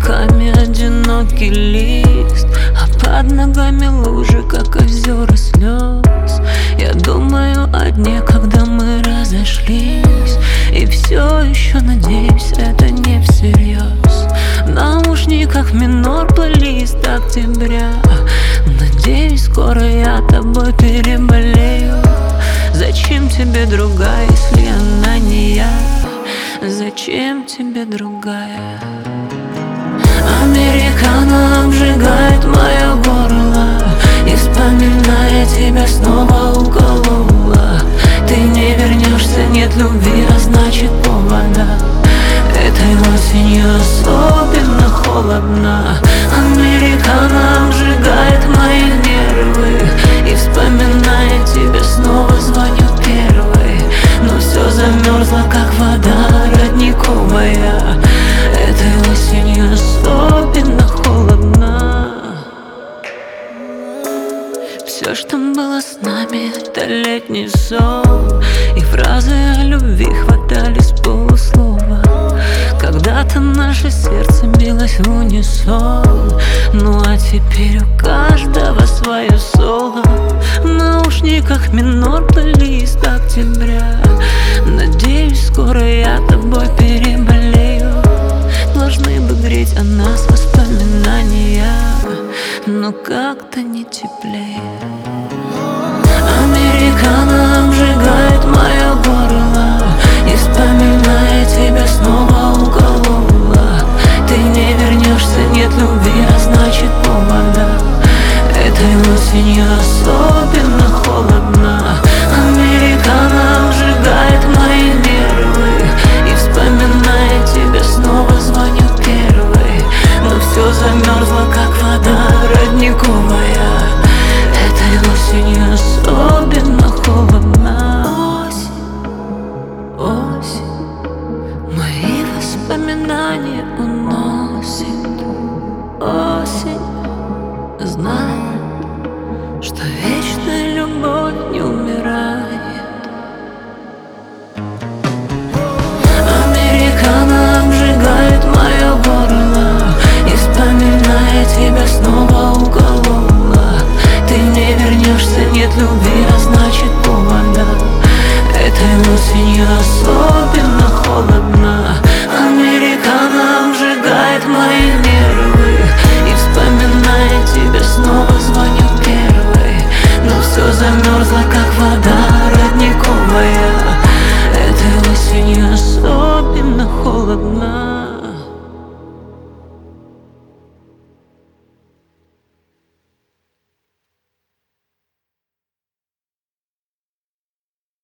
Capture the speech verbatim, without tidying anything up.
руками одинокий лист, а под ногами лужи, как озера слез. Я думаю о дне, когда мы разошлись, и все еще надеюсь, это не всерьез. В наушниках минор плейлист октября. Надеюсь, скоро я тобой переболею. Зачем тебе другая, если она не я? Зачем тебе другая? Американо обжигает мое горло, и вспоминая тебя снова уколола. Ты не вернешься, нет любви, а значит повода. Этой осенью особенно холодно. Американо обжигает мои нервы, и вспоминая тебя снова звоню первый. Но все замерзло, как вода родниковая. Этой осенью особенно холодно. Все, что было с нами, это летний сон, и фразы о любви хватали с полуслова. Когда-то наше сердце билось в унисон, ну а теперь у каждого свое соло. В наушниках минор плейлист октября. Надеюсь, скоро я тобой переболею. Должны бы греть о нас воспоминания, но как-то не теплее. Американо обжигает мое горло, и вспоминая тебя снова уколола. Ты не вернешься, нет любви, а значит повода. Этой осенью особенно холодно. Американо обжигает мои нервы, и вспоминая тебя снова звоню первый. Но все замерзло, как вода родниковая. Этой осенью особенно холодно. Осень, осень, мои воспоминания уносит. Осень, знай, что вечная любовь не умирает. Американо обжигает мое горло, и вспоминая тебя снова уколола. Ты не вернешься, нет любви,